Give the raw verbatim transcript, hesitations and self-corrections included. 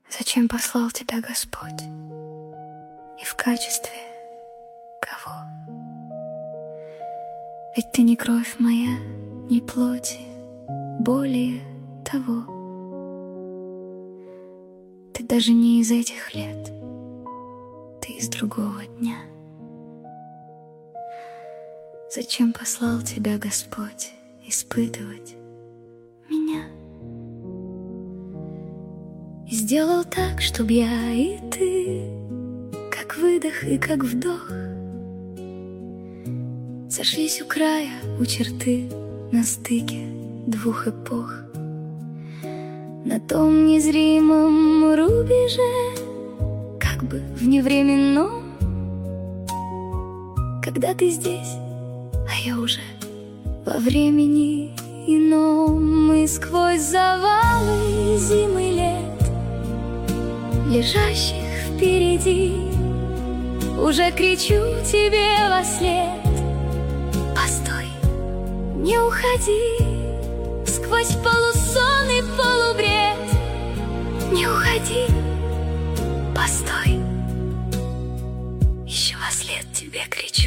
Зачем послал тебя Господь? И в качестве кого? Ведь ты не кровь моя, не плоти, более того. Ты даже не из этих лет, ты из другого дня. Зачем послал тебя Господь испытывать меня? И сделал так, чтоб я и ты, как выдох и как вдох, сошлись у края, у черты, на стыке двух эпох. На том незримом рубеже, как бы вневременном, когда ты здесь, а я уже во времени ином. И сквозь завалы зимы лет, лежащих впереди, уже кричу тебе во след: постой, не уходи. Сквозь полусон и полубред, не уходи, постой, еще во след тебе кричу.